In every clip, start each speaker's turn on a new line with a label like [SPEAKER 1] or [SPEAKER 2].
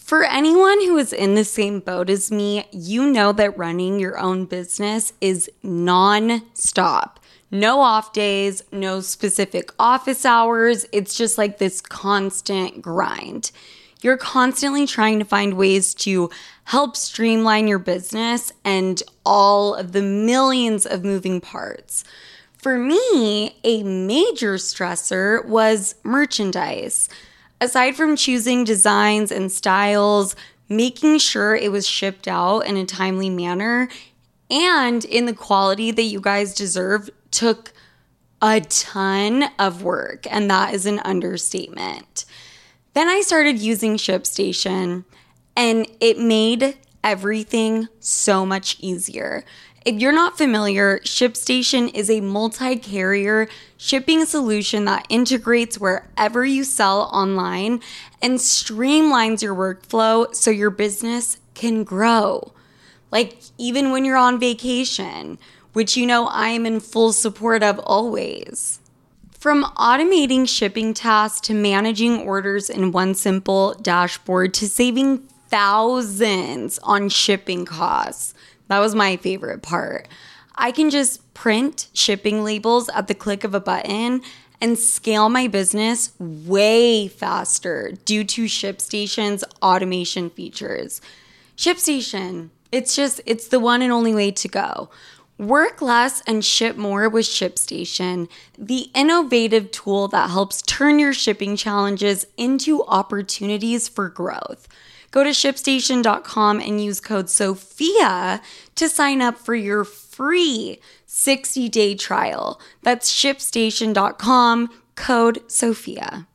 [SPEAKER 1] For anyone who is in the same boat as me, you know that running your own business is non-stop. No off days, no specific office hours. It's just like this constant grind. You're constantly trying to find ways to help streamline your business and all of the millions of moving parts. For me, a major stressor was merchandise. Aside from choosing designs and styles, making sure it was shipped out in a timely manner and in the quality that you guys deserve took a ton of work, and that is an understatement. Then I started using ShipStation, and it made everything so much easier. If you're not familiar, ShipStation is a multi-carrier shipping solution that integrates wherever you sell online and streamlines your workflow so your business can grow. Like even when you're on vacation, which you know I am in full support of always. From automating shipping tasks to managing orders in one simple dashboard to saving thousands on shipping costs. That was my favorite part. I can just print shipping labels at the click of a button and scale my business way faster due to ShipStation's automation features. ShipStation, it's the one and only way to go. Work less and ship more with ShipStation, the innovative tool that helps turn your shipping challenges into opportunities for growth. Go to ShipStation.com and use code SOPHIA to sign up for your free 60-day trial. That's ShipStation.com, code SOPHIA.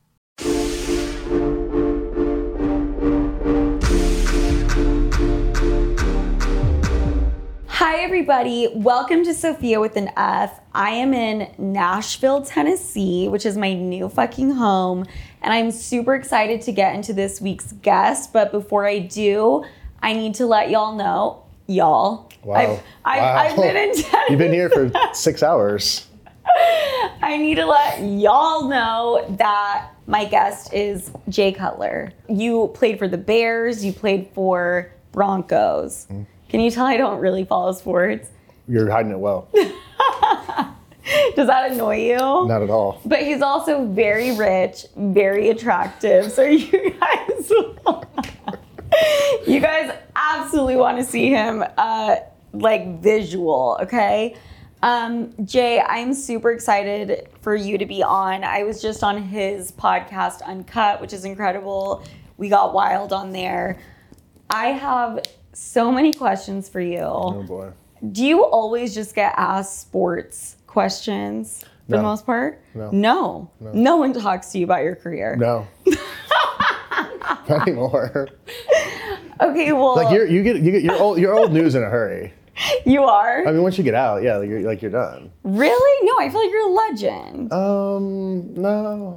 [SPEAKER 1] Hi, everybody. Welcome to Sophia with an F. I am in Nashville, Tennessee, which is my new fucking home. And I'm super excited to get into this week's guest. But before I do, I need to let y'all know,
[SPEAKER 2] Wow.
[SPEAKER 1] I've been in Tennessee.
[SPEAKER 2] You've been here for 6 hours.
[SPEAKER 1] I need to let y'all know that my guest is Jay Cutler. You played for the Bears. You played for Broncos. Mm. Can you tell I don't really follow sports?
[SPEAKER 2] You're hiding it well.
[SPEAKER 1] Does that annoy you?
[SPEAKER 2] Not at all.
[SPEAKER 1] But he's also very rich, very attractive. So you guys absolutely want to see him visual, okay? Jay, I'm super excited for you to be on. I was just on his podcast, Uncut, which is incredible. We got wild on there. I have so many questions for you.
[SPEAKER 2] Oh boy.
[SPEAKER 1] Do you always just get asked sports questions for the most part? No. No one talks to you about your career.
[SPEAKER 2] No. Not anymore.
[SPEAKER 1] Okay, well,
[SPEAKER 2] like you get your old news in a hurry.
[SPEAKER 1] You are?
[SPEAKER 2] I mean, once you get out, yeah, you're done.
[SPEAKER 1] Really? No, I feel like you're a legend.
[SPEAKER 2] No.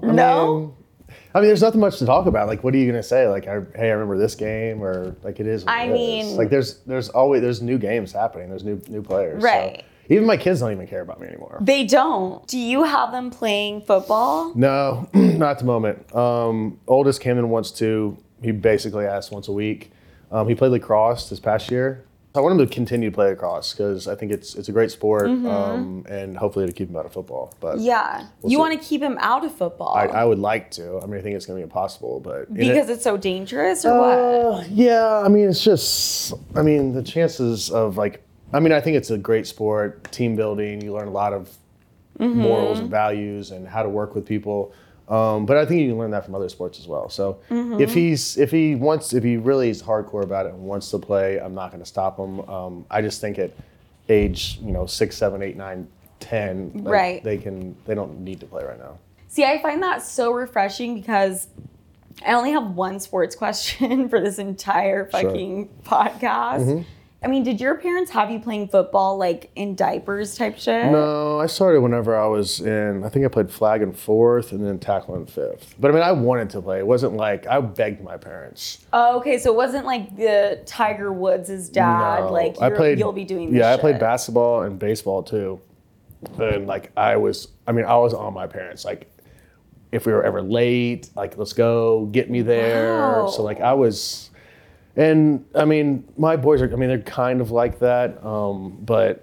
[SPEAKER 2] I mean, there's nothing much to talk about. Like, what are you gonna say? Like, hey, I remember this game, or like it is.
[SPEAKER 1] I mean,
[SPEAKER 2] like there's new games happening. There's new players.
[SPEAKER 1] Right.
[SPEAKER 2] So even my kids don't even care about me anymore.
[SPEAKER 1] They don't. Do you have them playing football?
[SPEAKER 2] No, not at the moment. Oldest came in once too. He basically asked once a week. He played lacrosse this past year. I want him to continue to play lacrosse because I think it's a great sport, and hopefully to keep him out of football. But
[SPEAKER 1] yeah, you want to keep him out of football.
[SPEAKER 2] I would like to. I mean, I think it's going to be impossible, but
[SPEAKER 1] because it's so dangerous, or what?
[SPEAKER 2] Yeah, I mean, it's just. I mean, the chances of I think it's a great sport, team building. You learn a lot of morals and values and how to work with people. But I think you can learn that from other sports as well. So if he really is hardcore about it and wants to play, I'm not going to stop him. I just think at age 6, 7, 8, 9, 10,
[SPEAKER 1] right,
[SPEAKER 2] they don't need to play right now.
[SPEAKER 1] See, I find that so refreshing because I only have one sports question for this entire fucking podcast. I mean, did your parents have you playing football like in diapers type shit?
[SPEAKER 2] No, I started whenever I was I think I played flag in 4th and then tackle in 5th. But I mean, I wanted to play. It wasn't like I begged my parents.
[SPEAKER 1] Oh, okay. So it wasn't like the Tiger Woods' dad, you'll be doing this shit.
[SPEAKER 2] I played basketball and baseball too. And I was on my parents. Like, if we were ever late, let's go, get me there.
[SPEAKER 1] Wow.
[SPEAKER 2] So I was, And I mean, my boys are, I mean, they're kind of like that. But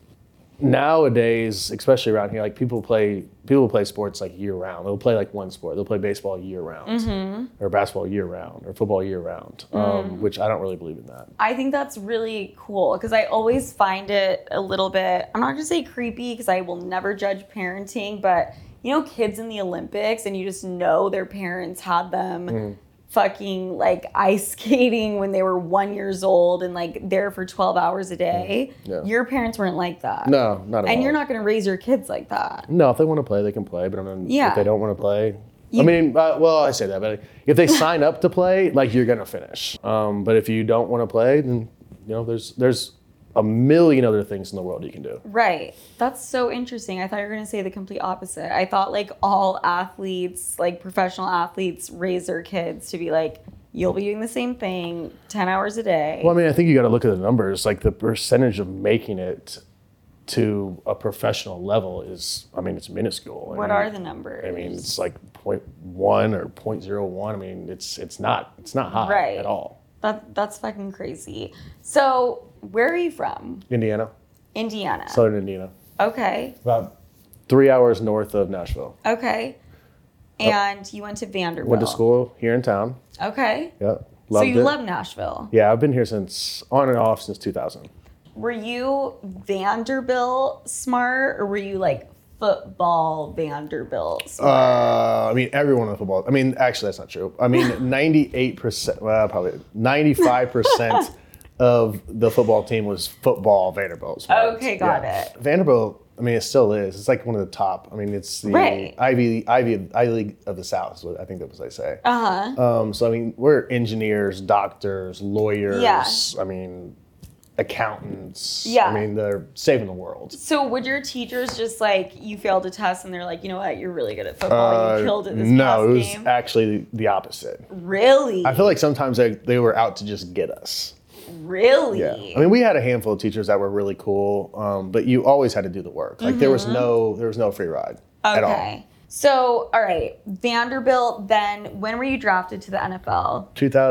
[SPEAKER 2] nowadays, especially around here, like people play sports like year round. They'll play like one sport. They'll play baseball year round, or basketball year round, or football year round. Which I don't really believe in that.
[SPEAKER 1] I think that's really cool because I always find it a little bit, I'm not going to say creepy because I will never judge parenting, but you know, kids in the Olympics and you just know their parents had them fucking like ice skating when they were 1 year old and like there for 12 hours a day.
[SPEAKER 2] Yeah.
[SPEAKER 1] Your parents weren't like that.
[SPEAKER 2] No, not at all.
[SPEAKER 1] And you're not going to raise your kids like that.
[SPEAKER 2] No, if they want to play, they can play. But I mean,
[SPEAKER 1] Yeah.
[SPEAKER 2] if they don't want to play, I mean, well, I say that, but if they sign up to play, like you're gonna finish. But if you don't want to play, then you know there's a million other things in the world you can do.
[SPEAKER 1] Right. That's so interesting. I thought you were going to say the complete opposite. I thought like all athletes, like professional athletes, raise their kids to be like, you'll be doing the same thing 10 hours a day.
[SPEAKER 2] Well, I mean, I think you got to look at the numbers. Like the percentage of making it to a professional level is, I mean, it's minuscule.
[SPEAKER 1] What are the numbers?
[SPEAKER 2] I mean, it's like 0.1 or 0.01. I mean, it's not high at all.
[SPEAKER 1] That's fucking crazy. So, where are you from?
[SPEAKER 2] Indiana.
[SPEAKER 1] Indiana.
[SPEAKER 2] Southern Indiana.
[SPEAKER 1] Okay.
[SPEAKER 2] About 3 hours north of Nashville.
[SPEAKER 1] Okay. And you went to Vanderbilt.
[SPEAKER 2] Went to school here in town.
[SPEAKER 1] Okay.
[SPEAKER 2] Yeah.
[SPEAKER 1] So
[SPEAKER 2] Loved
[SPEAKER 1] you
[SPEAKER 2] it.
[SPEAKER 1] love Nashville.
[SPEAKER 2] Yeah, I've been here on and off since 2000.
[SPEAKER 1] Were you Vanderbilt smart or were you like football Vanderbilt smart?
[SPEAKER 2] I mean, everyone in the football. I mean, actually, that's not true. I mean, 98%, well, probably 95% of the football team was football Vanderbilt smart.
[SPEAKER 1] Okay, got it.
[SPEAKER 2] Vanderbilt, I mean, it still is. It's like one of the top. I mean, it's the
[SPEAKER 1] Right.
[SPEAKER 2] Ivy League of the South, is what I think that's what they say.
[SPEAKER 1] Uh-huh.
[SPEAKER 2] So, I mean, we're engineers, doctors, lawyers.
[SPEAKER 1] Yeah.
[SPEAKER 2] I mean, accountants.
[SPEAKER 1] Yeah.
[SPEAKER 2] I mean, they're saving the world.
[SPEAKER 1] So would your teachers just like, you failed a test and they're like, you know what, you're really good at football, you killed it this
[SPEAKER 2] No,
[SPEAKER 1] past
[SPEAKER 2] it was
[SPEAKER 1] game?
[SPEAKER 2] actually the opposite.
[SPEAKER 1] Really?
[SPEAKER 2] I feel like sometimes they were out to just get us.
[SPEAKER 1] Really?
[SPEAKER 2] Yeah. I mean, we had a handful of teachers that were really cool, but you always had to do the work. Like there was no free ride at all.
[SPEAKER 1] Okay. So, all right, Vanderbilt, then when were you drafted to the NFL?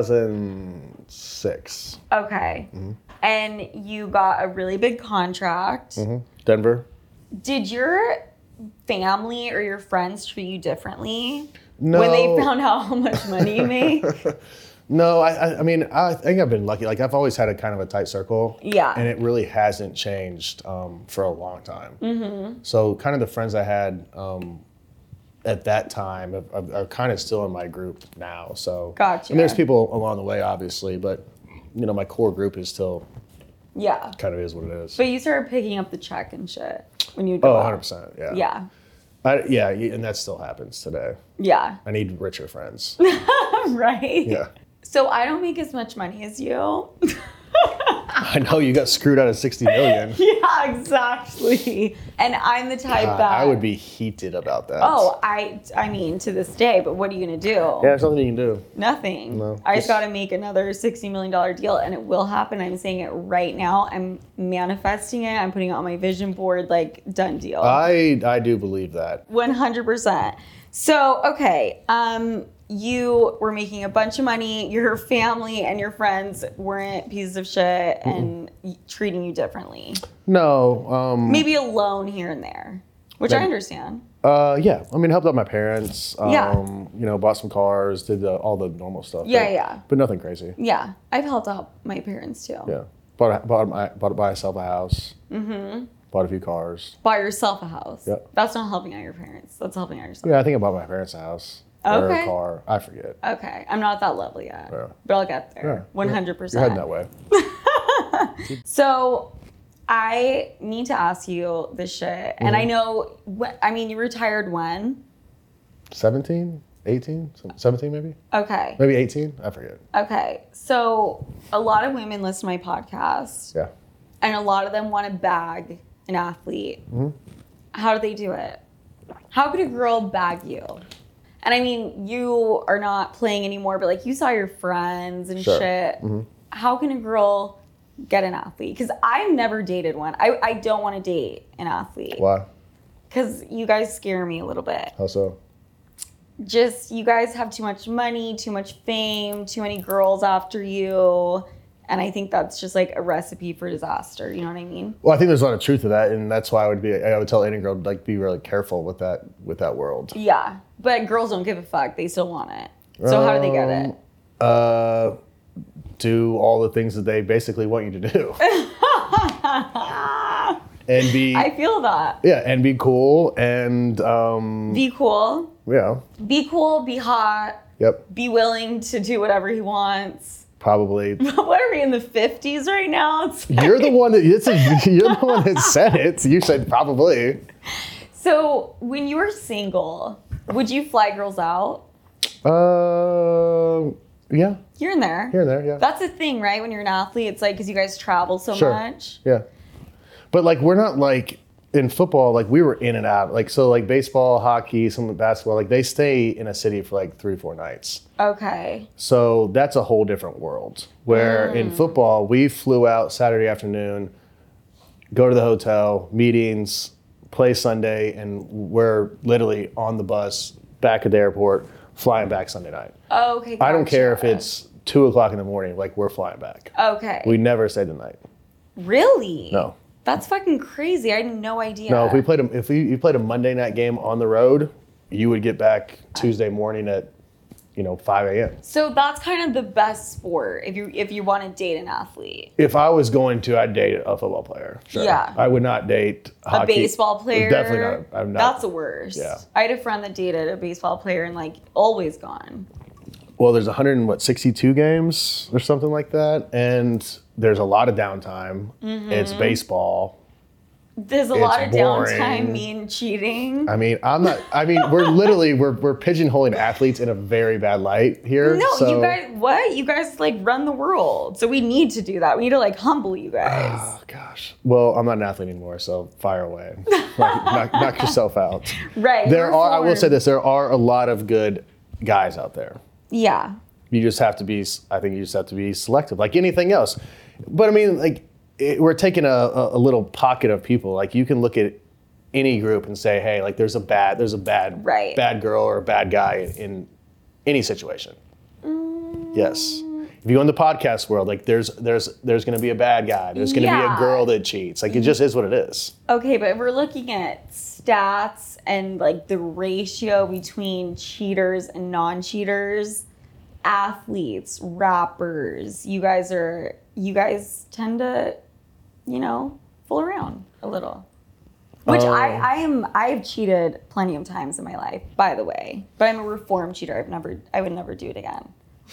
[SPEAKER 2] 2006.
[SPEAKER 1] Okay. And you got a really big contract.
[SPEAKER 2] Denver.
[SPEAKER 1] Did your family or your friends treat you differently
[SPEAKER 2] No.
[SPEAKER 1] when they found out how much money you make?
[SPEAKER 2] No, I mean, I think I've been lucky. Like I've always had a kind of a tight circle.
[SPEAKER 1] Yeah.
[SPEAKER 2] And it really hasn't changed for a long time. So kind of the friends I had at that time are kind of still in my group now. So
[SPEAKER 1] Gotcha.
[SPEAKER 2] And there's people along the way, obviously, but you know, my core group is still
[SPEAKER 1] Yeah.
[SPEAKER 2] kind of is what it is.
[SPEAKER 1] But you started picking up the check and shit when you
[SPEAKER 2] Oh,
[SPEAKER 1] go out.
[SPEAKER 2] 100%. Yeah.
[SPEAKER 1] Yeah.
[SPEAKER 2] Yeah, and that still happens today.
[SPEAKER 1] Yeah.
[SPEAKER 2] I need richer friends.
[SPEAKER 1] Right?
[SPEAKER 2] Yeah.
[SPEAKER 1] So I don't make as much money as you.
[SPEAKER 2] I know you got screwed out of 60 million.
[SPEAKER 1] Yeah, exactly. And I'm the type that
[SPEAKER 2] I would be heated about that.
[SPEAKER 1] Oh, I mean to this day, but what are you gonna do?
[SPEAKER 2] Yeah, there's nothing you can do.
[SPEAKER 1] Nothing.
[SPEAKER 2] No,
[SPEAKER 1] I just
[SPEAKER 2] just-
[SPEAKER 1] gotta make another $60 million deal and it will happen. I'm saying it right now. I'm manifesting it. I'm putting it on my vision board, like done deal.
[SPEAKER 2] I do believe that.
[SPEAKER 1] 100%. So, okay, you were making a bunch of money. Your family and your friends weren't pieces of shit and treating you differently.
[SPEAKER 2] No.
[SPEAKER 1] Maybe a loan here and there, which I understand.
[SPEAKER 2] Yeah. I mean, helped out my parents.
[SPEAKER 1] Yeah.
[SPEAKER 2] You know, bought some cars, did all the normal stuff.
[SPEAKER 1] Yeah,
[SPEAKER 2] but,
[SPEAKER 1] yeah.
[SPEAKER 2] But nothing crazy.
[SPEAKER 1] Yeah, I've helped out my parents too.
[SPEAKER 2] Yeah. Bought myself a house. Bought a few cars.
[SPEAKER 1] Buy yourself a house.
[SPEAKER 2] Yep.
[SPEAKER 1] That's not helping out your parents. That's helping out yourself.
[SPEAKER 2] Yeah, I think I bought my parents a house. Or
[SPEAKER 1] Okay.
[SPEAKER 2] a car. I forget.
[SPEAKER 1] Okay, I'm not at that level yet,
[SPEAKER 2] Yeah.
[SPEAKER 1] but I'll get there.
[SPEAKER 2] Yeah.
[SPEAKER 1] 100%.
[SPEAKER 2] You're heading that way.
[SPEAKER 1] So I need to ask you this shit, and I know. I mean, you retired when?
[SPEAKER 2] 17? 18? 17 maybe?
[SPEAKER 1] Okay.
[SPEAKER 2] Maybe 18? I forget.
[SPEAKER 1] Okay. So a lot of women listen to my podcast,
[SPEAKER 2] Yeah.
[SPEAKER 1] and a lot of them want to bag an athlete. How do they do it? How could a girl bag you? And I mean, you are not playing anymore, but like you saw your friends and
[SPEAKER 2] Sure.
[SPEAKER 1] shit. How can a girl get an athlete? Because I've never dated one. I don't want to date an athlete.
[SPEAKER 2] Why?
[SPEAKER 1] Because you guys scare me a little bit.
[SPEAKER 2] How so?
[SPEAKER 1] just you guys have too much money, too much fame, too many girls after you. And I think that's just like a recipe for disaster. You know what I mean?
[SPEAKER 2] Well, I think there's a lot of truth to that, and that's why I would tell any girl, like, be really careful with that world.
[SPEAKER 1] Yeah, but girls don't give a fuck. They still want it. So how do they get it?
[SPEAKER 2] Do all the things that they basically want you to do. And be.
[SPEAKER 1] I feel that.
[SPEAKER 2] Yeah, and be cool and.
[SPEAKER 1] Be cool.
[SPEAKER 2] Yeah.
[SPEAKER 1] Be cool. Be hot.
[SPEAKER 2] Yep.
[SPEAKER 1] Be willing to do whatever he wants.
[SPEAKER 2] Probably.
[SPEAKER 1] What are we in the 50s right now?
[SPEAKER 2] You're the one that said it. You said probably.
[SPEAKER 1] So when you were single, would you fly girls out?
[SPEAKER 2] Yeah.
[SPEAKER 1] Here and there.
[SPEAKER 2] Here and there, yeah.
[SPEAKER 1] That's a thing, right? When you're an athlete, it's like because you guys travel so
[SPEAKER 2] Sure.
[SPEAKER 1] much.
[SPEAKER 2] Yeah. But like we're not like in football, like we were in and out. Like so like baseball, hockey, some basketball, like they stay in a city for like 3-4 nights.
[SPEAKER 1] Okay.
[SPEAKER 2] So that's a whole different world. Where in football, we flew out Saturday afternoon, go to the hotel, meetings, play Sunday, and we're literally on the bus back at the airport, flying back Sunday night.
[SPEAKER 1] Okay.
[SPEAKER 2] I don't care if
[SPEAKER 1] gotcha.
[SPEAKER 2] it's 2:00 in the morning, like we're flying back.
[SPEAKER 1] Okay.
[SPEAKER 2] We never stayed the night.
[SPEAKER 1] Really?
[SPEAKER 2] No.
[SPEAKER 1] That's fucking crazy. I had no idea.
[SPEAKER 2] No, if you played a Monday night game on the road, you would get back Tuesday morning at 5 a.m.
[SPEAKER 1] So that's kind of the best sport if you want to date an athlete.
[SPEAKER 2] If I was going to, I'd date a football player. Sure.
[SPEAKER 1] Yeah.
[SPEAKER 2] I would not date hockey.
[SPEAKER 1] A baseball player?
[SPEAKER 2] Definitely not. I'm not.
[SPEAKER 1] That's the worst.
[SPEAKER 2] Yeah.
[SPEAKER 1] I had a friend that dated a baseball player and like always gone.
[SPEAKER 2] Well, there's 162 games or something like that, and there's a lot of downtime.
[SPEAKER 1] Mm-hmm.
[SPEAKER 2] It's baseball.
[SPEAKER 1] There's a lot of
[SPEAKER 2] boring.
[SPEAKER 1] downtime mean cheating.
[SPEAKER 2] I mean, we're pigeonholing athletes in a very bad light here.
[SPEAKER 1] No,
[SPEAKER 2] so.
[SPEAKER 1] you guys, what? You guys like run the world. So we need to do that. We need to like humble you guys.
[SPEAKER 2] Oh, gosh. Well, I'm not an athlete anymore, so fire away. knock yourself out.
[SPEAKER 1] Right.
[SPEAKER 2] I will say this, there are a lot of good guys out there.
[SPEAKER 1] Yeah.
[SPEAKER 2] I think you just have to be selective, like anything else. But I mean, like, we're taking a little pocket of people. Like, you can look at any group and say, hey, like, there's a bad
[SPEAKER 1] Right.
[SPEAKER 2] bad girl or a bad guy in any situation. Yes. If you go in the podcast world, like, there's going to be a bad guy. There's going to be a girl that cheats. Like, it just is what it is.
[SPEAKER 1] Okay, but if we're looking at stats and like the ratio between cheaters and non-cheaters, athletes, rappers, you guys tend to, fool around a little. Which I've cheated plenty of times in my life, by the way. But I'm a reformed cheater. I would never do it again.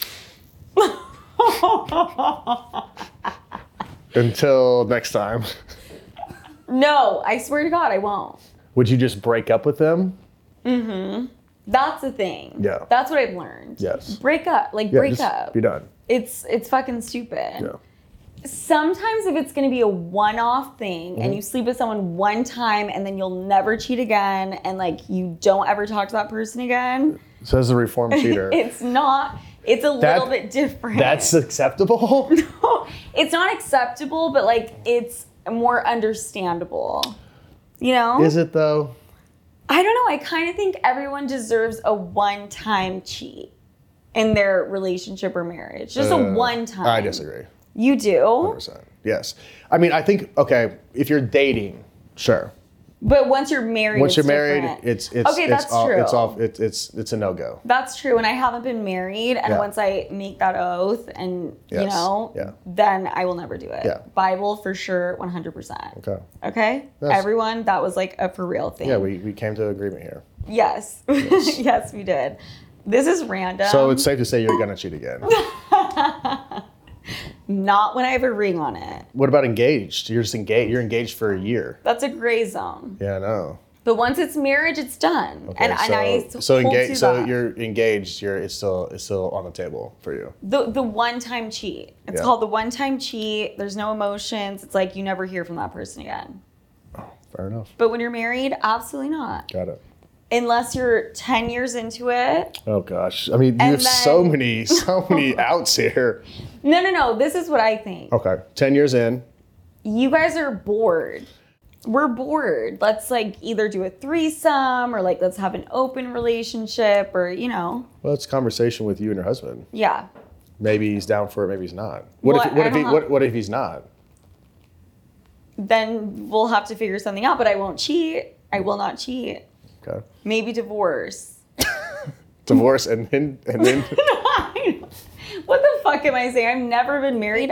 [SPEAKER 2] Until next time.
[SPEAKER 1] No, I swear to God, I won't.
[SPEAKER 2] Would you just break up with them?
[SPEAKER 1] That's the thing.
[SPEAKER 2] Yeah.
[SPEAKER 1] That's what I've learned.
[SPEAKER 2] Yes.
[SPEAKER 1] Break up.
[SPEAKER 2] Yeah,
[SPEAKER 1] Break
[SPEAKER 2] just
[SPEAKER 1] up.
[SPEAKER 2] be done.
[SPEAKER 1] It's fucking stupid.
[SPEAKER 2] Yeah.
[SPEAKER 1] Sometimes if it's going to be a one-off thing and you sleep with someone one time and then you'll never cheat again and like you don't ever talk to that person again.
[SPEAKER 2] Says the reformed cheater.
[SPEAKER 1] It's a little bit different.
[SPEAKER 2] That's acceptable?
[SPEAKER 1] It's not acceptable, but like it's more understandable.
[SPEAKER 2] Is it though?
[SPEAKER 1] I don't know. I kind of think everyone deserves a one-time cheat in their relationship or marriage. Just a one-time.
[SPEAKER 2] I disagree.
[SPEAKER 1] You do?
[SPEAKER 2] 100%. Yes. I mean, I think, okay, if you're dating, sure.
[SPEAKER 1] But once you're married,
[SPEAKER 2] Once you're
[SPEAKER 1] different.
[SPEAKER 2] married, it's
[SPEAKER 1] okay. That's true.
[SPEAKER 2] It's a no-go.
[SPEAKER 1] That's true. And I haven't been married, and
[SPEAKER 2] Yeah.
[SPEAKER 1] once I make that oath, and
[SPEAKER 2] Yes. Yeah.
[SPEAKER 1] then I will never do it.
[SPEAKER 2] Yeah.
[SPEAKER 1] Bible for sure, 100%.
[SPEAKER 2] Okay.
[SPEAKER 1] Okay.
[SPEAKER 2] Yes.
[SPEAKER 1] Everyone, that was like a for real thing.
[SPEAKER 2] Yeah, we came to agreement here.
[SPEAKER 1] Yes. Yes, we did. This is random.
[SPEAKER 2] So it's safe to say you're gonna cheat again.
[SPEAKER 1] Not when I have a ring on it.
[SPEAKER 2] What about engaged? You're just engaged. You're engaged for a year.
[SPEAKER 1] That's a gray zone.
[SPEAKER 2] Yeah, I know.
[SPEAKER 1] But once it's marriage, it's done.
[SPEAKER 2] Okay,
[SPEAKER 1] and I
[SPEAKER 2] so
[SPEAKER 1] hold
[SPEAKER 2] engaged.
[SPEAKER 1] to
[SPEAKER 2] So
[SPEAKER 1] that.
[SPEAKER 2] you're engaged. It's still on the table for you.
[SPEAKER 1] The one-time cheat. It's
[SPEAKER 2] Yeah.
[SPEAKER 1] called the one-time cheat. There's no emotions. It's like you never hear from that person again.
[SPEAKER 2] Fair enough.
[SPEAKER 1] But when you're married, absolutely not.
[SPEAKER 2] Got it.
[SPEAKER 1] Unless you're 10 years into it.
[SPEAKER 2] Oh gosh. I mean, you
[SPEAKER 1] And
[SPEAKER 2] have so many outs here.
[SPEAKER 1] No. This is what I think.
[SPEAKER 2] Okay. 10 years in.
[SPEAKER 1] You guys are bored. we're bored. Let's like either do a threesome or like let's have an open relationship or, you know.
[SPEAKER 2] Well, it's a conversation with you and your husband.
[SPEAKER 1] Yeah.
[SPEAKER 2] Maybe he's down for it, maybe he's not.
[SPEAKER 1] Well,
[SPEAKER 2] What if he's not?
[SPEAKER 1] Then we'll have to figure something out, but I won't cheat. I will not cheat.
[SPEAKER 2] Okay.
[SPEAKER 1] Maybe divorce.
[SPEAKER 2] Divorce and then
[SPEAKER 1] What the fuck am I saying? I've never been married.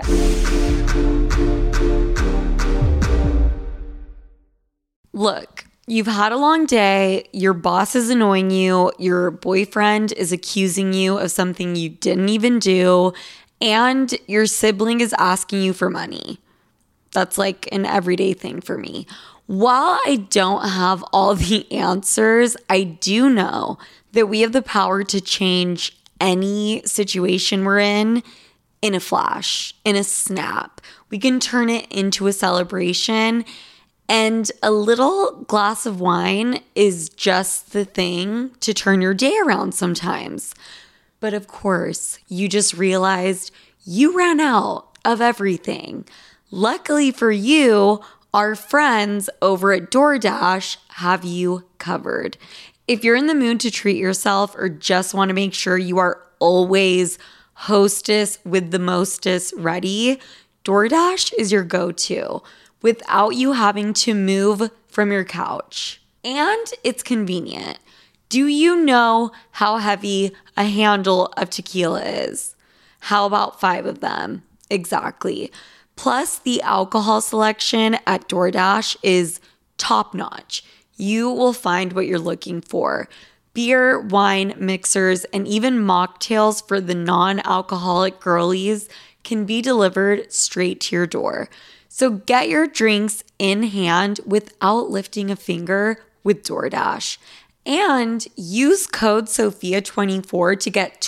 [SPEAKER 1] Look, you've had a long day, your boss is annoying you, your boyfriend is accusing you of something you didn't even do, and your sibling is asking you for money. That's like an everyday thing for me. While I don't have all the answers, I do know that we have the power to change any situation we're in a flash, in a snap. We can turn it into a celebration. And a little glass of wine is just the thing to turn your day around sometimes. But of course, you just realized you ran out of everything. Luckily for you, our friends over at DoorDash have you covered. If you're in the mood to treat yourself or just want to make sure you are always hostess with the mostest ready, DoorDash is your go-to without you having to move from your couch. And it's convenient. Do you know how heavy a handle of tequila is? How about 5 of them? Exactly. Plus, the alcohol selection at DoorDash is top-notch. You will find what you're looking for. Beer, wine, mixers, and even mocktails for the non-alcoholic girlies can be delivered straight to your door. So get your drinks in hand without lifting a finger with DoorDash. And use code SOPHIA24 to get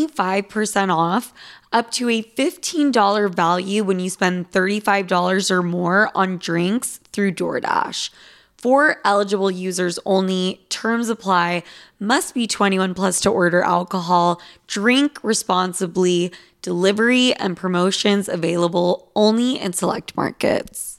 [SPEAKER 1] 25% off up to a $15 value when you spend $35 or more on drinks through DoorDash. For eligible users only, terms apply, must be 21 plus to order alcohol, drink responsibly, delivery and promotions available only in select markets.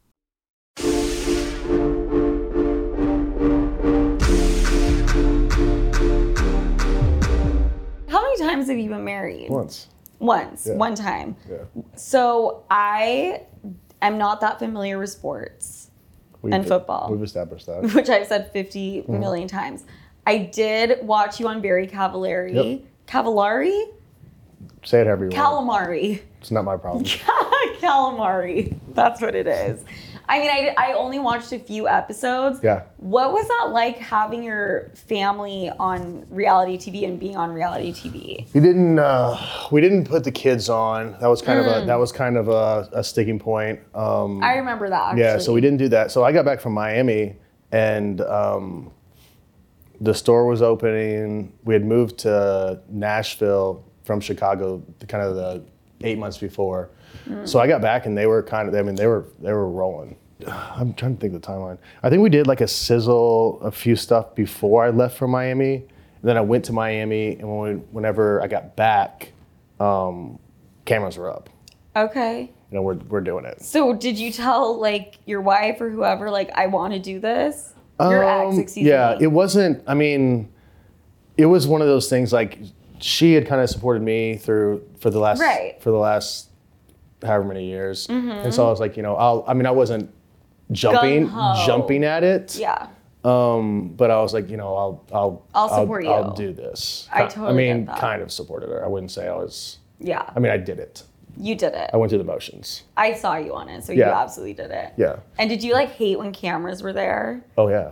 [SPEAKER 1] How many times have you been married?
[SPEAKER 2] Once.
[SPEAKER 1] Yeah. One time.
[SPEAKER 2] Yeah.
[SPEAKER 1] So I am not that familiar with sports and football.
[SPEAKER 2] We've established that.
[SPEAKER 1] Which I've said 50 million times. I did watch you on Barry Cavallari.
[SPEAKER 2] Yep.
[SPEAKER 1] Cavallari?
[SPEAKER 2] Say it however you want.
[SPEAKER 1] Calamari.
[SPEAKER 2] It's not my problem.
[SPEAKER 1] Calamari. That's what it is. I mean, I only watched a few episodes.
[SPEAKER 2] Yeah.
[SPEAKER 1] What was that like having your family on reality TV and being on reality TV?
[SPEAKER 2] We didn't put the kids on. That was kind of a sticking point.
[SPEAKER 1] I remember that actually.
[SPEAKER 2] Yeah, so we didn't do that. So I got back from Miami and the store was opening. We had moved to Nashville from Chicago kind of the 8 months before. So I got back and they were rolling. I'm trying to think of the timeline. I think we did like a few stuff before I left for Miami. And then I went to Miami and whenever I got back, cameras were up.
[SPEAKER 1] Okay.
[SPEAKER 2] You know, we're doing it.
[SPEAKER 1] So did you tell like your wife or whoever, like, I want to do this? Your ex, excuse me.
[SPEAKER 2] Yeah, it wasn't, I mean, it was one of those things like she had kind of supported me for the last however many years. And so I was like, you know, I wasn't jumping at it.
[SPEAKER 1] Yeah.
[SPEAKER 2] But I was like, you know,
[SPEAKER 1] I'll support you.
[SPEAKER 2] I'll do this.
[SPEAKER 1] I totally get that.
[SPEAKER 2] Kind of supported her. I wouldn't say I was.
[SPEAKER 1] Yeah.
[SPEAKER 2] I mean, I did it.
[SPEAKER 1] You did it.
[SPEAKER 2] I went through the motions.
[SPEAKER 1] I saw you on it, so you absolutely did it.
[SPEAKER 2] Yeah.
[SPEAKER 1] And did you like hate when cameras were there?
[SPEAKER 2] Oh yeah.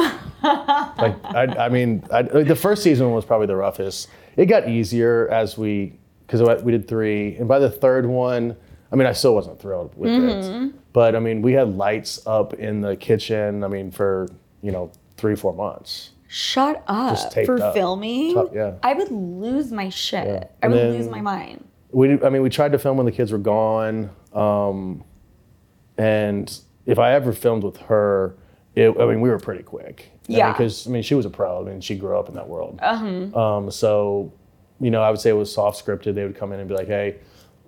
[SPEAKER 2] The first season was probably the roughest. It got easier because we did 3, and by the third one, I mean, I still wasn't thrilled with it. But I mean, we had lights up in the kitchen. I mean, for 3-4 months.
[SPEAKER 1] Shut up.
[SPEAKER 2] Just taped
[SPEAKER 1] for
[SPEAKER 2] up.
[SPEAKER 1] Filming?
[SPEAKER 2] Yeah.
[SPEAKER 1] I would lose my shit.
[SPEAKER 2] Yeah.
[SPEAKER 1] I would lose my mind.
[SPEAKER 2] We tried to film when the kids were gone, and if I ever filmed with her, we were pretty quick.
[SPEAKER 1] Yeah.
[SPEAKER 2] Because she was a pro. I mean, she grew up in that world. So, I would say it was soft scripted. They would come in and be like, "Hey,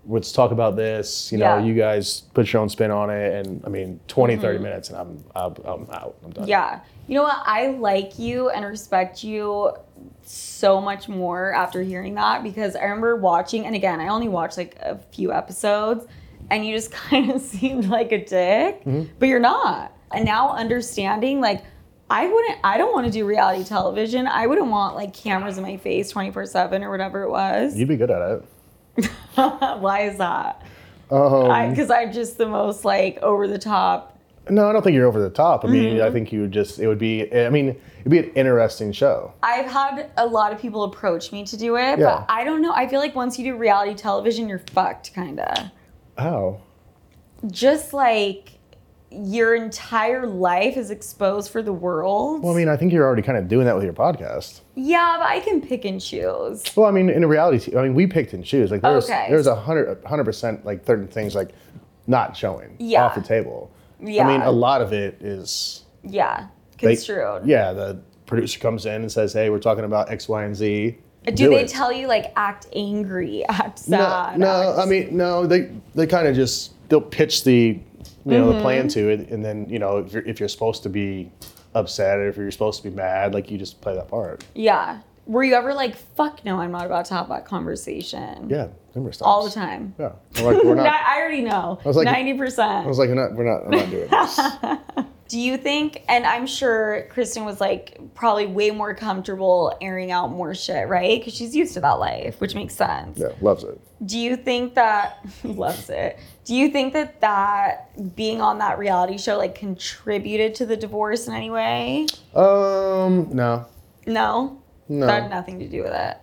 [SPEAKER 2] let's talk about this. You know, you guys put your own spin on it. And I mean, 20, 30 minutes and I'm out. I'm done.
[SPEAKER 1] Yeah. You know what? I like you and respect you so much more after hearing that, because I remember watching, and again, I only watched like a few episodes, and you just kind of seemed like a dick, but you're not. And now understanding, like, I don't want to do reality television. I wouldn't want like cameras in my face 24/7 or whatever it was.
[SPEAKER 2] You'd be good at it.
[SPEAKER 1] Why is that? Because I'm just the most like over the top.
[SPEAKER 2] No, I don't think you're over the top. I mean, I think it'd be an interesting show.
[SPEAKER 1] I've had a lot of people approach me to do it, but I don't know. I feel like once you do reality television, you're fucked, kind of.
[SPEAKER 2] How?
[SPEAKER 1] Just like your entire life is exposed for the world.
[SPEAKER 2] Well, I mean, I think you're already kind of doing that with your podcast.
[SPEAKER 1] Yeah, but I can pick and choose.
[SPEAKER 2] Well, I mean, in a reality, we picked and choose. Like, there's 100% like certain things like not showing off the table.
[SPEAKER 1] Yeah.
[SPEAKER 2] I mean, a lot of it is...
[SPEAKER 1] Yeah, construed.
[SPEAKER 2] The producer comes in and says, hey, we're talking about X, Y, and Z.
[SPEAKER 1] Do they tell you, like, act angry, act sad?
[SPEAKER 2] No, they kind of just... They'll pitch the plan to it, and then, if you're supposed to be upset or if you're supposed to be mad, like, you just play that part.
[SPEAKER 1] Yeah. Were you ever like, fuck no, I'm not about to have that conversation?
[SPEAKER 2] Yeah, numerous times.
[SPEAKER 1] All the time.
[SPEAKER 2] Yeah. We're not,
[SPEAKER 1] I already know. I was like, 90%.
[SPEAKER 2] I was like, I'm not doing this.
[SPEAKER 1] Do you think, and I'm sure Kristen was like probably way more comfortable airing out more shit, right? Because she's used to that life, which makes sense.
[SPEAKER 2] Yeah, loves it.
[SPEAKER 1] Do you think that, loves it. Do you think that being on that reality show like contributed to the divorce in any way?
[SPEAKER 2] No.
[SPEAKER 1] No?
[SPEAKER 2] No.
[SPEAKER 1] That had nothing to do with it.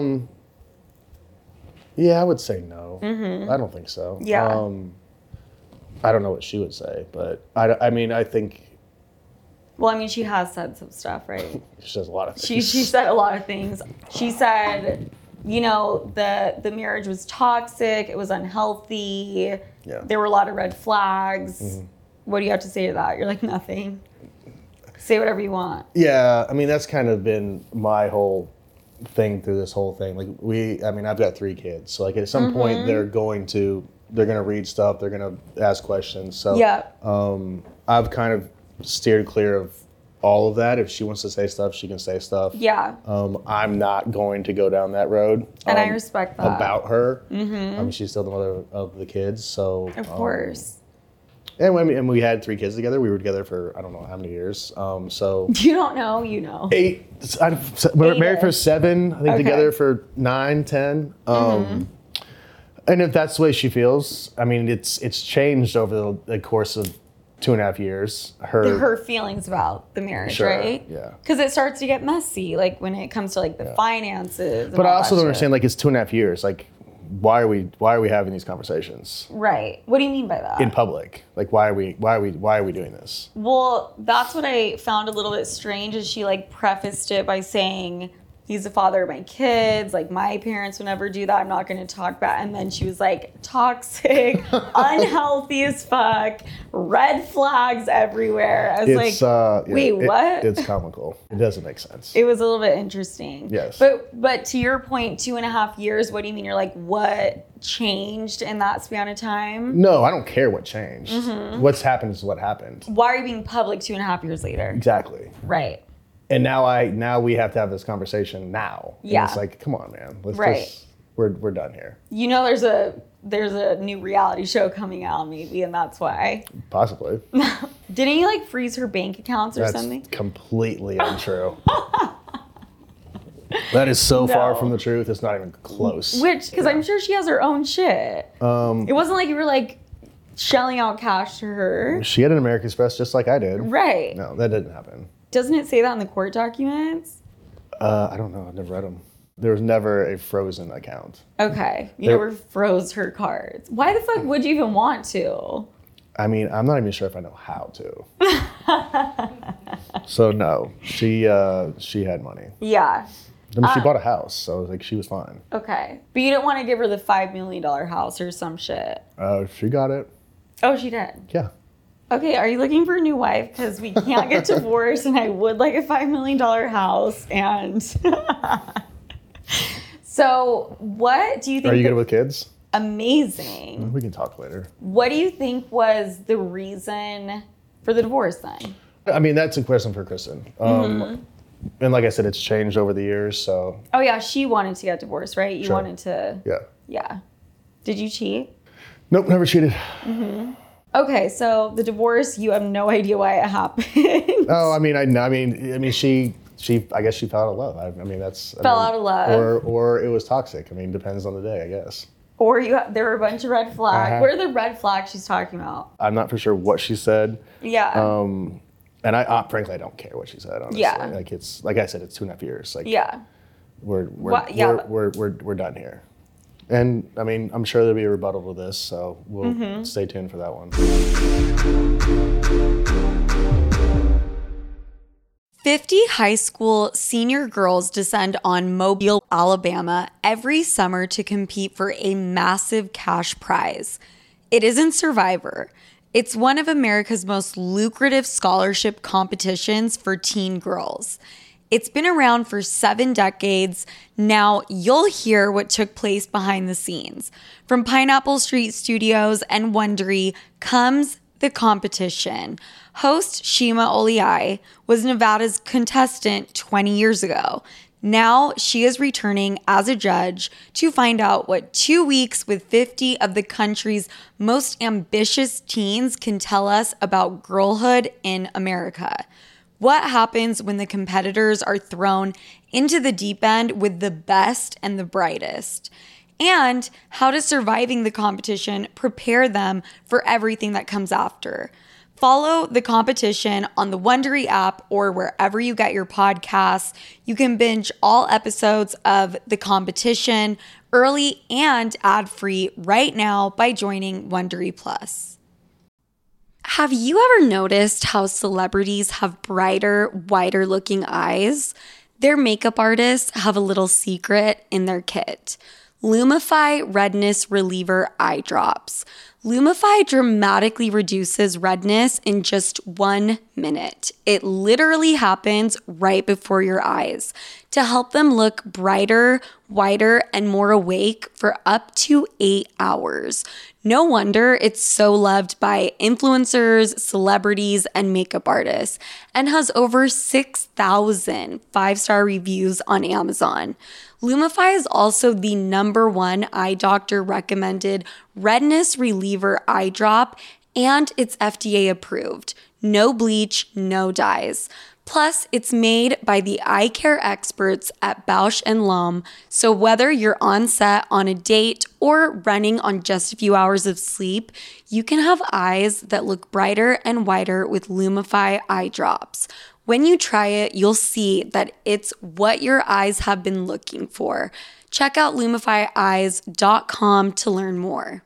[SPEAKER 2] Yeah, I would say no. I don't think so.
[SPEAKER 1] Yeah.
[SPEAKER 2] I don't know what she would say, but I think...
[SPEAKER 1] Well, I mean, she has said some stuff, right?
[SPEAKER 2] She says a lot of things.
[SPEAKER 1] She said a lot of things. She said, the marriage was toxic. It was unhealthy.
[SPEAKER 2] Yeah.
[SPEAKER 1] There were a lot of red flags. What do you have to say to that? You're like, nothing. Say whatever you want.
[SPEAKER 2] Yeah, I mean, that's kind of been my whole thing through this whole thing. Like, I've got 3 kids. So, like, at some point, they're going to read stuff. They're going to ask questions. So, I've kind of steered clear of all of that. If she wants to say stuff, she can say stuff.
[SPEAKER 1] Yeah.
[SPEAKER 2] I'm not going to go down that road.
[SPEAKER 1] And I respect that.
[SPEAKER 2] About her. She's still the mother of the kids. So,
[SPEAKER 1] of course.
[SPEAKER 2] And we had 3 kids together. We were together for I don't know how many years. So
[SPEAKER 1] you don't know, you know.
[SPEAKER 2] 8. We were married for 7. I think together for 9, 10. And if that's the way she feels, I mean, it's changed over the course of 2.5 years.
[SPEAKER 1] Her feelings about the marriage, right?
[SPEAKER 2] Yeah.
[SPEAKER 1] Because it starts to get messy, like when it comes to like the finances.
[SPEAKER 2] But I also don't understand, like, it's 2.5 years, like. Why are we having these conversations?
[SPEAKER 1] Right. What do you mean by that?
[SPEAKER 2] In public. Like, why are we doing this?
[SPEAKER 1] Well, that's what I found a little bit strange is she like prefaced it by saying he's the father of my kids. Like, my parents would never do that. I'm not going to talk about. And then she was like, toxic, unhealthy as fuck, red flags everywhere. I was wait, what?
[SPEAKER 2] It's comical. It doesn't make sense.
[SPEAKER 1] It was a little bit interesting.
[SPEAKER 2] Yes.
[SPEAKER 1] But to your point, 2.5 years, what do you mean? You're like, what changed in that span of time?
[SPEAKER 2] No, I don't care what changed. What's happened is what happened.
[SPEAKER 1] Why are you being public 2.5 years later?
[SPEAKER 2] Exactly.
[SPEAKER 1] Right.
[SPEAKER 2] And now we have to have this conversation now.
[SPEAKER 1] Yeah.
[SPEAKER 2] And it's like, come on, man. We're done here.
[SPEAKER 1] There's a new reality show coming out maybe, and that's why.
[SPEAKER 2] Possibly.
[SPEAKER 1] Didn't he like freeze her bank accounts or something?
[SPEAKER 2] That's completely untrue. That is so far from the truth. It's not even close.
[SPEAKER 1] Because I'm sure she has her own shit. It wasn't like you were like shelling out cash to her.
[SPEAKER 2] She had an American Express just like I did.
[SPEAKER 1] Right.
[SPEAKER 2] No, that didn't happen.
[SPEAKER 1] Doesn't it say that in the court documents?
[SPEAKER 2] I don't know. I've never read them. There was never a frozen account.
[SPEAKER 1] Okay. You never froze her cards. Why the fuck would you even want to?
[SPEAKER 2] I mean, I'm not even sure if I know how to. So no, she had money.
[SPEAKER 1] Yeah.
[SPEAKER 2] I mean, she bought a house, so like she was fine.
[SPEAKER 1] Okay. But you didn't want to give her the $5 million house or some shit.
[SPEAKER 2] She got it.
[SPEAKER 1] Oh, she did?
[SPEAKER 2] Yeah.
[SPEAKER 1] Okay, are you looking for a new wife? Because we can't get divorced, and I would like a $5 million house. And so, what do you think?
[SPEAKER 2] Are you good with kids?
[SPEAKER 1] amazing.
[SPEAKER 2] We can talk later.
[SPEAKER 1] What do you think was the reason for the divorce then?
[SPEAKER 2] I mean, that's a question for Kristen. And like I said, it's changed over the years, so.
[SPEAKER 1] Oh yeah, she wanted to get divorced, right? You wanted to.
[SPEAKER 2] Yeah.
[SPEAKER 1] Yeah. Did you cheat?
[SPEAKER 2] Nope, never cheated.
[SPEAKER 1] Okay, so the divorce, you have no idea why it happened.
[SPEAKER 2] Oh, I mean, she I guess she fell out of love. I mean, that's
[SPEAKER 1] Fell out of love.
[SPEAKER 2] or it was toxic. I mean, depends on the day, I guess.
[SPEAKER 1] Or there were a bunch of red flags. What are the red flags she's talking about?
[SPEAKER 2] I'm not for sure what she said.
[SPEAKER 1] Yeah.
[SPEAKER 2] And I frankly, I don't care what she said. Honestly,
[SPEAKER 1] Yeah.
[SPEAKER 2] like it's like I said, it's 2.5 years. Like
[SPEAKER 1] Yeah.
[SPEAKER 2] we're done here. And I mean, I'm sure there'll be a rebuttal to this, so we'll stay tuned for that one.
[SPEAKER 1] 50 high school senior girls descend on Mobile, Alabama every summer to compete for a massive cash prize. It isn't Survivor. It's one of America's most lucrative scholarship competitions for teen girls. It's been around for 7 decades. Now you'll hear what took place behind the scenes. From Pineapple Street Studios and Wondery comes the competition. Host Shima Oliai was Nevada's contestant 20 years ago. Now she is returning as a judge to find out what 2 weeks with 50 of the country's most ambitious teens can tell us about girlhood in America. What happens when the competitors are thrown into the deep end with the best and the brightest? And how does surviving the competition prepare them for everything that comes after? Follow the competition on the Wondery app or wherever you get your podcasts. You can binge all episodes of the competition early and ad-free right now by joining Wondery Plus. Have you ever noticed how celebrities have brighter, whiter looking eyes? Their makeup artists have a little secret in their kit. Lumify Redness Reliever Eye Drops. Lumify dramatically reduces redness in just 1 minute. It literally happens right before your eyes to help them look brighter, whiter, and more awake for up to 8 hours. No wonder it's so loved by influencers, celebrities, and makeup artists, and has over 6,000 5-star reviews on Amazon. Lumify is also the #1 eye doctor recommended redness reliever eye drop, and it's FDA approved. No bleach, no dyes. Plus, it's made by the eye care experts at Bausch & Lomb, so whether you're on set on a date or running on just a few hours of sleep, you can have eyes that look brighter and whiter with Lumify eye drops. When you try it, you'll see that it's what your eyes have been looking for. Check out LumifyEyes.com to learn more.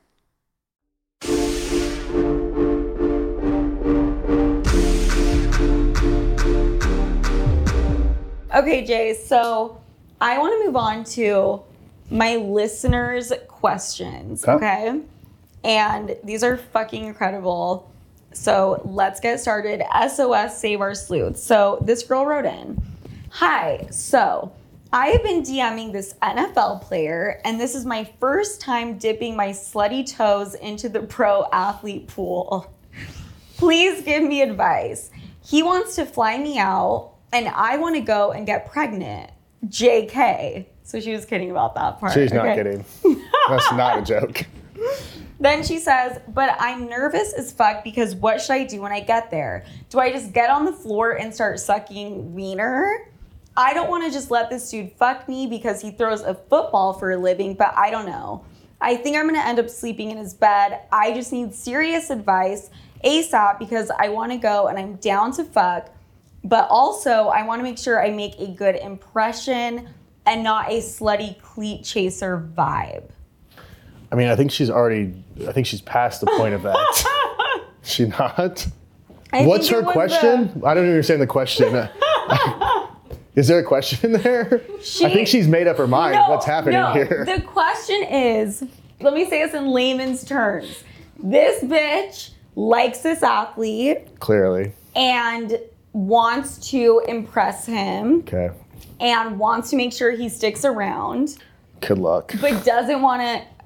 [SPEAKER 1] Okay, Jay, so I want to move on to my listeners' questions, okay? And these are fucking incredible. So let's get started. SOS Save Our Sleuths. So this girl wrote in, "Hi, so I have been DMing this NFL player, and this is my first time dipping my slutty toes into the pro athlete pool. Please give me advice. He wants to fly me out, and I want to go and get pregnant. JK." So she was kidding about that part.
[SPEAKER 2] She's not kidding. That's not a joke.
[SPEAKER 1] Then she says, "But I'm nervous as fuck because what should I do when I get there? Do I just get on the floor and start sucking wiener? I don't want to just let this dude fuck me because he throws a football for a living, but I don't know. I think I'm going to end up sleeping in his bed. I just need serious advice ASAP because I want to go and I'm down to fuck. But also, I want to make sure I make a good impression and not a slutty cleat chaser vibe."
[SPEAKER 2] I mean, I think she's past the point of that. She not? What's her question? I don't understand the question. Is there a question there? I think she's made up her mind. What's happening here?
[SPEAKER 1] The question is, let me say this in layman's terms. This bitch likes this athlete.
[SPEAKER 2] Clearly.
[SPEAKER 1] And wants to impress him.
[SPEAKER 2] Okay.
[SPEAKER 1] And wants to make sure he sticks around.
[SPEAKER 2] Good luck.
[SPEAKER 1] But doesn't want to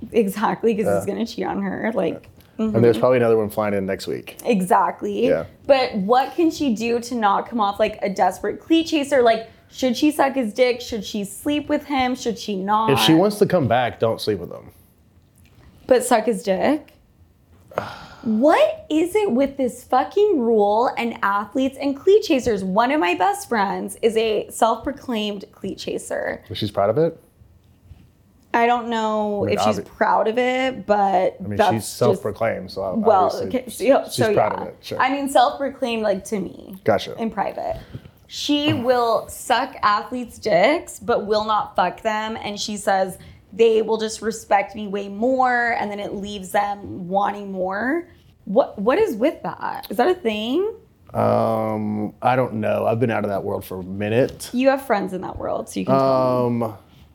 [SPEAKER 1] Exactly, because he's going to cheat on her. Like,
[SPEAKER 2] And there's probably another one flying in next week.
[SPEAKER 1] exactly.
[SPEAKER 2] Yeah.
[SPEAKER 1] But what can she do to not come off like a desperate cleat chaser? Like, should she suck his dick? Should she sleep with him? Should she not?
[SPEAKER 2] If she wants to come back, don't sleep with him.
[SPEAKER 1] But suck his dick? What is it with this fucking rule and athletes and cleat chasers? One of my best friends is a self-proclaimed cleat chaser.
[SPEAKER 2] But she's proud of it.
[SPEAKER 1] I don't know if she's proud of it, but
[SPEAKER 2] I mean,
[SPEAKER 1] that's
[SPEAKER 2] she's self-proclaimed, so
[SPEAKER 1] well,
[SPEAKER 2] obviously
[SPEAKER 1] okay, so
[SPEAKER 2] she's proud
[SPEAKER 1] yeah.
[SPEAKER 2] of it. Sure.
[SPEAKER 1] I mean, self-proclaimed, like, to me.
[SPEAKER 2] Gotcha.
[SPEAKER 1] In private. She will suck athletes' dicks, but will not fuck them. And she says they will just respect me way more, and then it leaves them wanting more. What is with that? Is that a thing?
[SPEAKER 2] I don't know. I've been out of that world for a minute.
[SPEAKER 1] You have friends in that world, so you can tell me.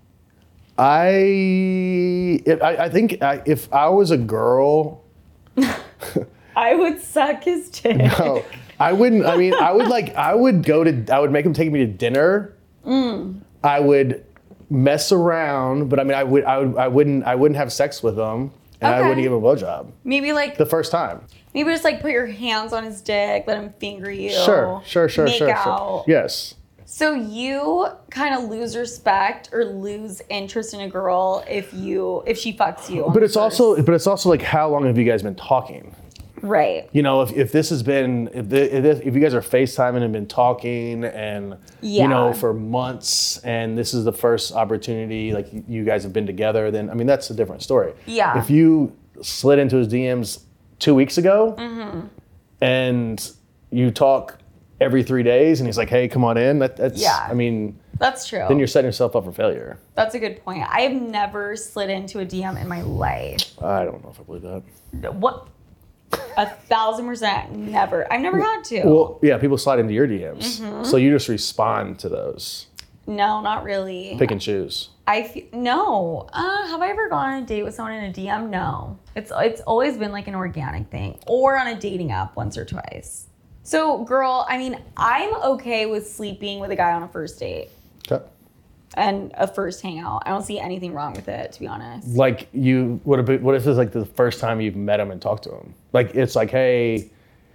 [SPEAKER 2] I think if I was a girl,
[SPEAKER 1] I would suck his dick.
[SPEAKER 2] no, I wouldn't. I mean, I would make him take me to dinner. I would mess around, but I mean, I wouldn't have sex with him, and I wouldn't give him a blowjob
[SPEAKER 1] Maybe like
[SPEAKER 2] the first time.
[SPEAKER 1] maybe just like put your hands on his dick, let him finger you.
[SPEAKER 2] Sure.
[SPEAKER 1] Make out.
[SPEAKER 2] Yes.
[SPEAKER 1] So you kind of lose respect or lose interest in a girl if she fucks you.
[SPEAKER 2] But it's also like, how long have you guys been talking?
[SPEAKER 1] right.
[SPEAKER 2] You know, if this has been, if you guys are FaceTiming and been talking and, you know,
[SPEAKER 1] Yeah.
[SPEAKER 2] for months, and this is the first opportunity, like you guys have been together, then, I mean, that's a different story.
[SPEAKER 1] Yeah.
[SPEAKER 2] If you slid into his DMs 2 weeks ago and you talk every 3 days and he's like, hey, come on in, that's,
[SPEAKER 1] Yeah.
[SPEAKER 2] I mean,
[SPEAKER 1] That's true.
[SPEAKER 2] then you're setting yourself up for failure.
[SPEAKER 1] That's a good point. I have never slid into a DM in my life.
[SPEAKER 2] I don't know if I believe that.
[SPEAKER 1] What? 1,000% never. I've never had to.
[SPEAKER 2] Well, yeah, people slide into your DMs. So you just respond to those.
[SPEAKER 1] No, not really.
[SPEAKER 2] Pick and choose.
[SPEAKER 1] No. Have I ever gone on a date with someone in a DM? No. It's always been like an organic thing, or on a dating app once or twice. So, girl, I mean, I'm okay with sleeping with a guy on a first date
[SPEAKER 2] Okay.
[SPEAKER 1] and a first hangout. I don't see anything wrong with it, to be honest.
[SPEAKER 2] Like what if it's like the first time you've met him and talked to him? Like it's like, hey,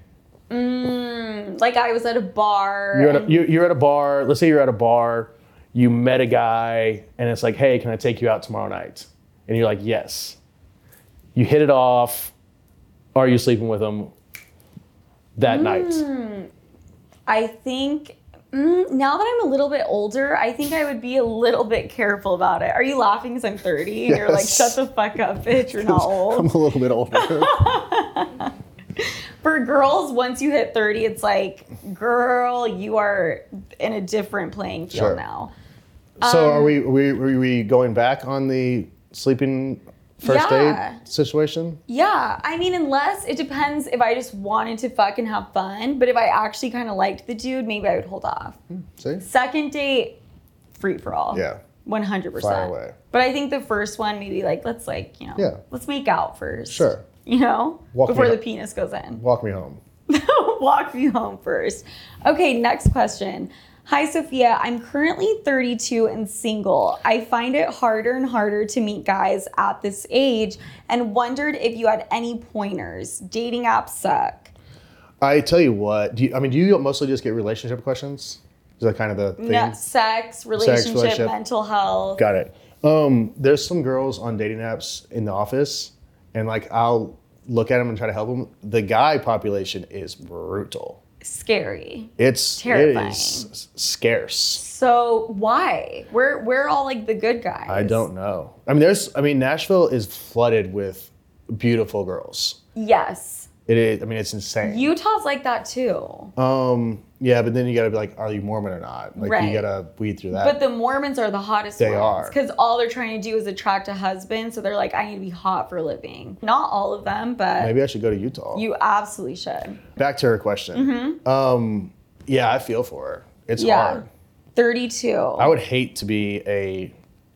[SPEAKER 1] Like I was at a bar.
[SPEAKER 2] you're at a bar. Let's say you're at a bar. You met a guy, and it's like, hey, can I take you out tomorrow night? And you're like, yes. You hit it off. Are you sleeping with him that night?
[SPEAKER 1] I think now that I'm a little bit older, I think I would be a little bit careful about it. Are you laughing because I'm 30 and you're like,
[SPEAKER 2] Yes.
[SPEAKER 1] shut the fuck up, bitch, you're not
[SPEAKER 2] I'm
[SPEAKER 1] old?
[SPEAKER 2] a little bit older.
[SPEAKER 1] For girls, once you hit 30, it's like, girl, you are in a different playing field
[SPEAKER 2] Sure.
[SPEAKER 1] now.
[SPEAKER 2] So are we going back on the sleeping first
[SPEAKER 1] Yeah.
[SPEAKER 2] date situation?
[SPEAKER 1] Yeah, I mean, unless it depends if I just wanted to fucking have fun, but if I actually kind of liked the dude, maybe I would hold off.
[SPEAKER 2] See?
[SPEAKER 1] Second date, free for all.
[SPEAKER 2] Yeah.
[SPEAKER 1] 100%.
[SPEAKER 2] Fire away.
[SPEAKER 1] But I think the first one, maybe let's
[SPEAKER 2] Yeah.
[SPEAKER 1] let's make out first.
[SPEAKER 2] Sure. Walk
[SPEAKER 1] before
[SPEAKER 2] me
[SPEAKER 1] the
[SPEAKER 2] up.
[SPEAKER 1] penis goes in.
[SPEAKER 2] Walk me home.
[SPEAKER 1] Walk me home first. Okay, next question. Hi, Sophia. I'm currently 32 and single. I find it harder and harder to meet guys at this age and wondered if you had any pointers. Dating apps suck.
[SPEAKER 2] I tell you what, do you mostly just get relationship questions? Is that kind of the thing?
[SPEAKER 1] No, sex, relationship,
[SPEAKER 2] relationship.
[SPEAKER 1] mental health.
[SPEAKER 2] Got it. There's some girls on dating apps in the office, and like I'll look at them and try to help them. The guy population is brutal.
[SPEAKER 1] Scary.
[SPEAKER 2] It's
[SPEAKER 1] Terrifying.
[SPEAKER 2] It is scarce.
[SPEAKER 1] So why? We're all like the good guys.
[SPEAKER 2] I don't know. I mean, Nashville is flooded with beautiful girls.
[SPEAKER 1] Yes.
[SPEAKER 2] It is. I mean, it's insane.
[SPEAKER 1] Utah's like that too.
[SPEAKER 2] Yeah, but then you gotta be like, are you Mormon or not? Like,
[SPEAKER 1] Right.
[SPEAKER 2] you gotta weed through that.
[SPEAKER 1] But the Mormons are the hottest
[SPEAKER 2] They
[SPEAKER 1] ones.
[SPEAKER 2] are.
[SPEAKER 1] Because all they're trying to do is attract a husband. So they're like, I need to be hot for a living. Not all of them, but
[SPEAKER 2] Maybe I should go to Utah.
[SPEAKER 1] you absolutely should.
[SPEAKER 2] Back to her question. Yeah, I feel for her. It's
[SPEAKER 1] Yeah.
[SPEAKER 2] hard.
[SPEAKER 1] 32.
[SPEAKER 2] I would hate to be a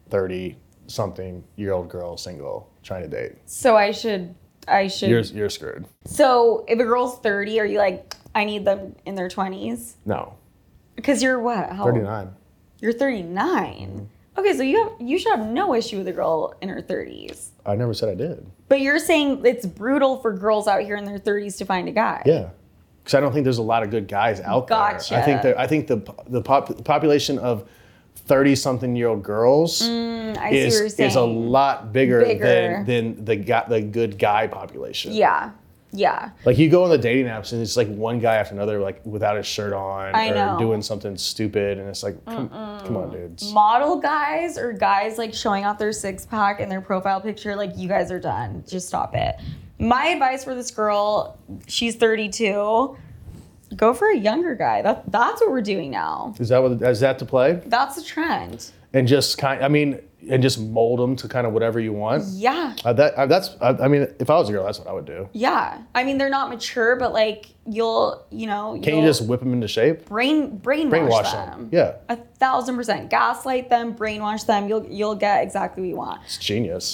[SPEAKER 2] 30-something-year-old girl single trying to date.
[SPEAKER 1] So I should.
[SPEAKER 2] You're screwed.
[SPEAKER 1] So if a girl's 30, are you like, I need them in their 20s?
[SPEAKER 2] No,
[SPEAKER 1] Because you're what? How old?
[SPEAKER 2] 39.
[SPEAKER 1] You're 39. Okay, so you should have no issue with a girl in her 30s.
[SPEAKER 2] I never said I did.
[SPEAKER 1] But you're saying it's brutal for girls out here in their 30s to find a guy.
[SPEAKER 2] Yeah. Because I don't think there's a lot of good guys out
[SPEAKER 1] Gotcha.
[SPEAKER 2] there. I think the population of 30-something-year-old girls is a lot bigger. Than the good guy population.
[SPEAKER 1] Yeah. Yeah.
[SPEAKER 2] Like you go on the dating apps and it's like one guy after another, like without his shirt on or doing something stupid, and it's like, come on, dudes.
[SPEAKER 1] Model guys or guys like showing off their six pack in their profile picture, like you guys are done. Just stop it. My advice for this girl, she's 32. Go for a younger guy. That's what we're doing now.
[SPEAKER 2] Is that to play?
[SPEAKER 1] That's the trend.
[SPEAKER 2] And just and just mold them to kind of whatever you want.
[SPEAKER 1] Yeah.
[SPEAKER 2] If I was a girl, that's what I would do.
[SPEAKER 1] Yeah. I mean, they're not mature, but like Can't
[SPEAKER 2] you just whip them into shape?
[SPEAKER 1] Brainwash them.
[SPEAKER 2] Yeah.
[SPEAKER 1] 1,000%. Gaslight them, brainwash them. You'll get exactly what you want.
[SPEAKER 2] It's genius.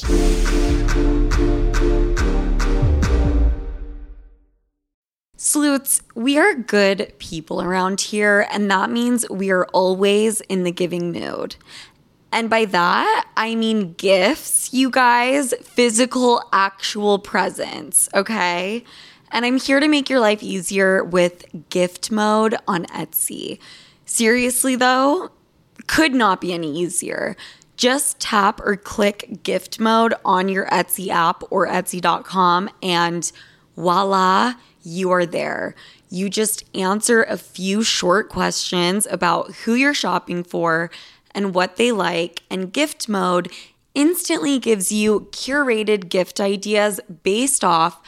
[SPEAKER 1] Sleuths, we are good people around here, and that means we are always in the giving mood. And by that, I mean gifts, you guys, physical, actual presents, okay? And I'm here to make your life easier with gift mode on Etsy. Seriously though, could not be any easier. Just tap or click gift mode on your Etsy app or Etsy.com and voila, you are there. You just answer a few short questions about who you're shopping for and what they like, and gift mode instantly gives you curated gift ideas based off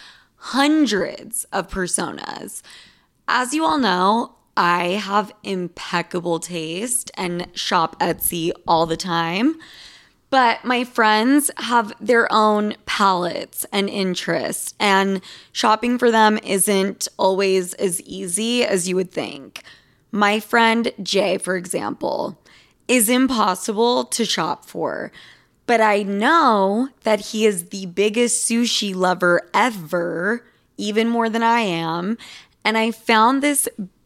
[SPEAKER 1] hundreds of personas. As you all know, I have impeccable taste and shop Etsy all the time. But my friends have their own palettes and interests, and shopping for them isn't always as easy as you would think. My friend Jay, for example, is impossible to shop for, but I know that he is the biggest sushi lover ever, even more than I am, and I found this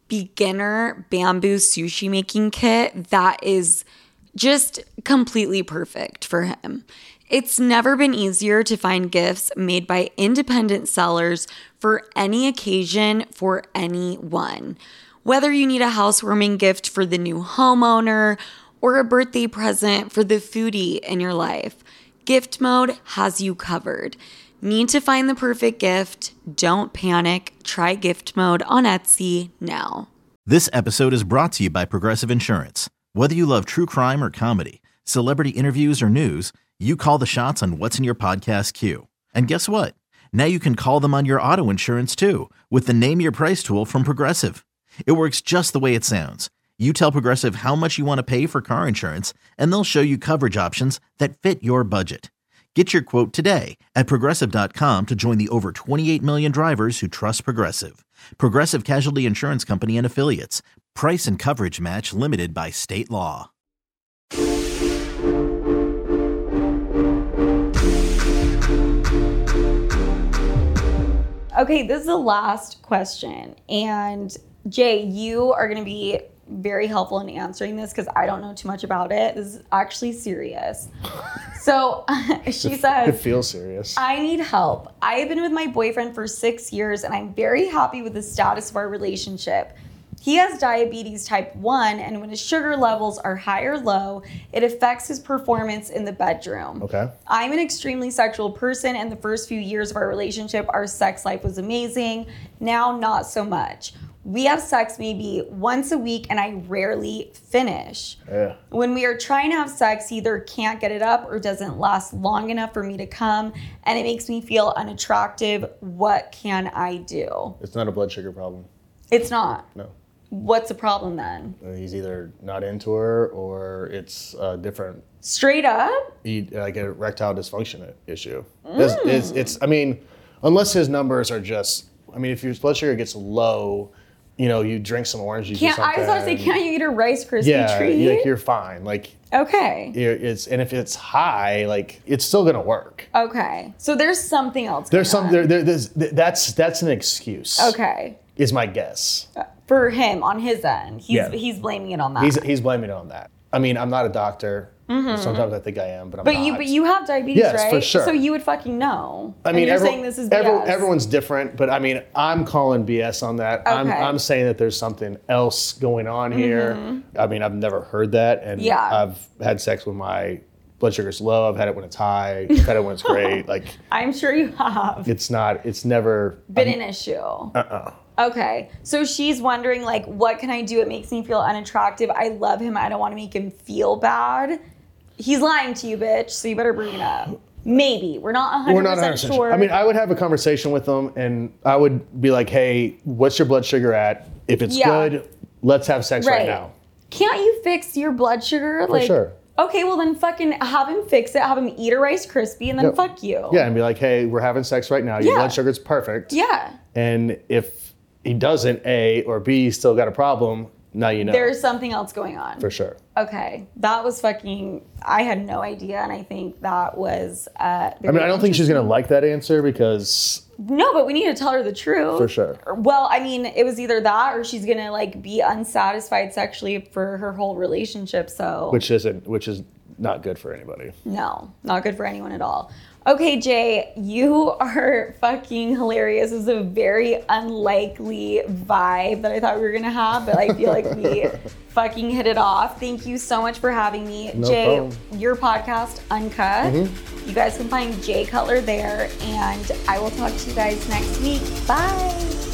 [SPEAKER 1] beginner bamboo sushi making kit that is just completely perfect for him. It's never been easier to find gifts made by independent sellers for any occasion for anyone. Whether you need a housewarming gift for the new homeowner or a birthday present for the foodie in your life, Gift Mode has you covered. Need to find the perfect gift? Don't panic. Try Gift Mode on Etsy now.
[SPEAKER 3] This episode is brought to you by Progressive Insurance. Whether you love true crime or comedy, celebrity interviews or news, you call the shots on what's in your podcast queue. And guess what? Now you can call them on your auto insurance too with the Name Your Price tool from Progressive. It works just the way it sounds. You tell Progressive how much you want to pay for car insurance, and they'll show you coverage options that fit your budget. Get your quote today at Progressive.com to join the over 28 million drivers who trust Progressive. Progressive Casualty Insurance Company and Affiliates. Price and coverage match limited by state law.
[SPEAKER 1] Okay, this is the last question. And Jay, you are going to be very helpful in answering this because I don't know too much about it. This is actually serious. So she says,
[SPEAKER 2] it feels serious.
[SPEAKER 1] I need help. I have been with my boyfriend for 6 years and I'm very happy with the status of our relationship. He has diabetes type 1, and when his sugar levels are high or low, it affects his performance in the bedroom.
[SPEAKER 2] Okay.
[SPEAKER 1] I'm an extremely sexual person, and the first few years of our relationship, our sex life was amazing. Now, not so much. We have sex maybe once a week, and I rarely finish.
[SPEAKER 2] Yeah.
[SPEAKER 1] When we are trying to have sex, he either can't get it up or doesn't last long enough for me to come, and it makes me feel unattractive. What can I do?
[SPEAKER 2] It's not a blood sugar problem.
[SPEAKER 1] It's not.
[SPEAKER 2] No.
[SPEAKER 1] What's the problem then?
[SPEAKER 2] He's either not into her or it's different.
[SPEAKER 1] Straight up?
[SPEAKER 2] Like an erectile dysfunction issue. It's unless his numbers are just, if your blood sugar gets low, you drink some orange juice or something.
[SPEAKER 1] I was about to say, can't you eat a Rice Krispie treat?
[SPEAKER 2] Yeah, you're fine.
[SPEAKER 1] Okay.
[SPEAKER 2] And if it's high, it's still gonna work.
[SPEAKER 1] Okay. So there's something else.
[SPEAKER 2] That's an excuse.
[SPEAKER 1] Okay.
[SPEAKER 2] Is my guess.
[SPEAKER 1] For him, on his end. He's blaming it on that.
[SPEAKER 2] He's blaming it on that. I'm not a doctor. Sometimes I think I am, but I'm not.
[SPEAKER 1] But you have diabetes,
[SPEAKER 2] Yes,
[SPEAKER 1] right?
[SPEAKER 2] for sure.
[SPEAKER 1] So you would fucking know.
[SPEAKER 2] I mean,
[SPEAKER 1] and you're saying this is BS.
[SPEAKER 2] everyone's different, but I mean, I'm calling BS on that.
[SPEAKER 1] Okay.
[SPEAKER 2] I'm saying that there's something else going on here. I mean, I've never heard that, and I've had sex when my blood sugar's low. I've had it when it's high. I've had it when it's great. Like,
[SPEAKER 1] I'm sure you have.
[SPEAKER 2] it's never
[SPEAKER 1] been an issue. Okay, so she's wondering, like, what can I do? It makes me feel unattractive. I love him. I don't want to make him feel bad. He's lying to you, bitch, so you better bring it up. Maybe. We're not 100% sure.
[SPEAKER 2] I mean, I would have a conversation with them, and I would be like, hey, what's your blood sugar at? If it's good, let's have sex right now.
[SPEAKER 1] Can't you fix your blood sugar?
[SPEAKER 2] For sure.
[SPEAKER 1] Okay, well then fucking have him fix it. Have him eat a Rice Krispie, and then fuck you.
[SPEAKER 2] Yeah, and be like, hey, we're having sex right now. Your blood sugar's perfect.
[SPEAKER 1] Yeah.
[SPEAKER 2] And if he doesn't, A, or B, still got a problem, now you know.
[SPEAKER 1] There's something else going on.
[SPEAKER 2] For sure.
[SPEAKER 1] Okay. That was fucking, I had no idea, and I think that was
[SPEAKER 2] I mean, I don't think she's going to like that answer because...
[SPEAKER 1] No, but we need to tell her the truth.
[SPEAKER 2] For sure.
[SPEAKER 1] Well, I mean, it was either that or she's going to, like, be unsatisfied sexually for her whole relationship, so...
[SPEAKER 2] Which is not good for anybody.
[SPEAKER 1] No, not good for anyone at all. Okay, Jay, you are fucking hilarious. This is a very unlikely vibe that I thought we were going to have, but I feel like we fucking hit it off. Thank you so much for having me.
[SPEAKER 2] No
[SPEAKER 1] Jay,
[SPEAKER 2] problem.
[SPEAKER 1] your podcast, Uncut. You guys can find Jay Cutler there, and I will talk to you guys next week. Bye.